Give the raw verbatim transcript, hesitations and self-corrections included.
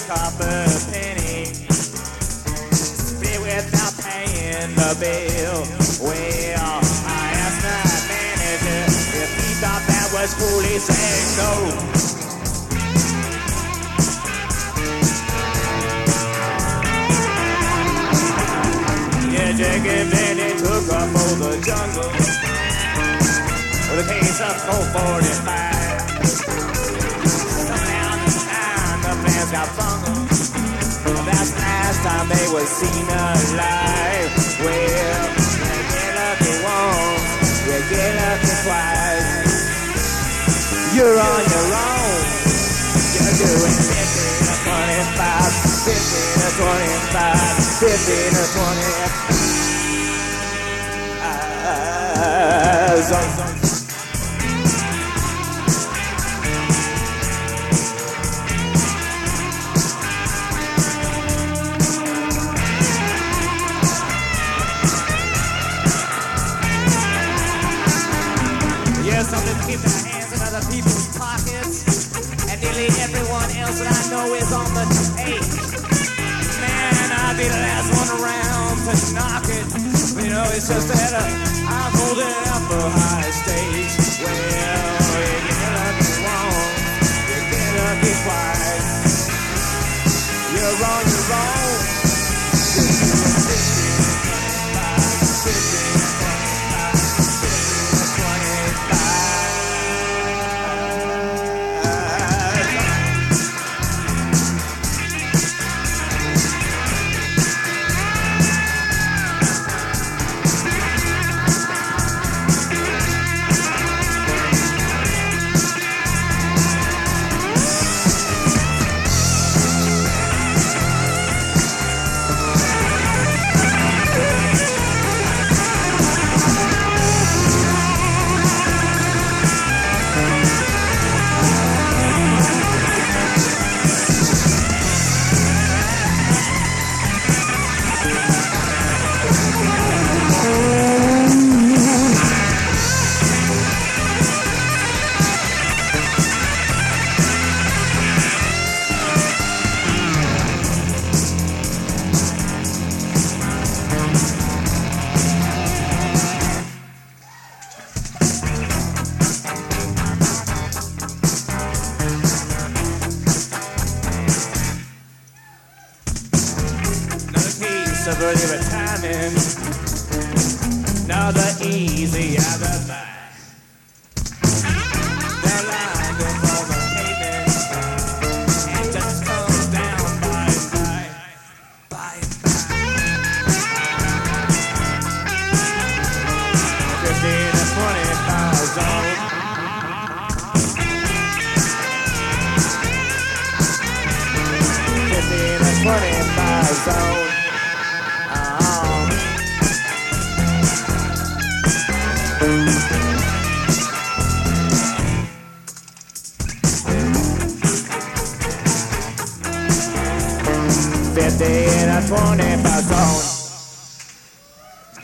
copper penny, spit without paying the bill. Well, I asked my manager if he thought that was cool. He said no. Jagged Benny took off for the jungle with a case of four forty-five. Somehow this time the plans got bungled. That's the last time they were seen alive. Well, you get lucky once, you get lucky twice. You're on your own. You're doing fifty to twenty-five, fifty to twenty-five, fifty to twenty-five. Yes, something to keep their hands in other people's pockets, and nearly everyone else that I know is on the take. Man, I'll be the last one around to knock it. You know, it's just that uh, I'm holding up a high stage. Well, you get lucky once, you get lucky twice. You're on your own. You're doing fifty, twenty-five, fifty, twenty-five, fifty, twenty-five. Of early retirement, another easy alibi. The line goes on the pavement and just comes down by and by, by and by. Fifteen to twenty-five zone. Fifteen to twenty-five zone. Fifty in a twenty-five zone.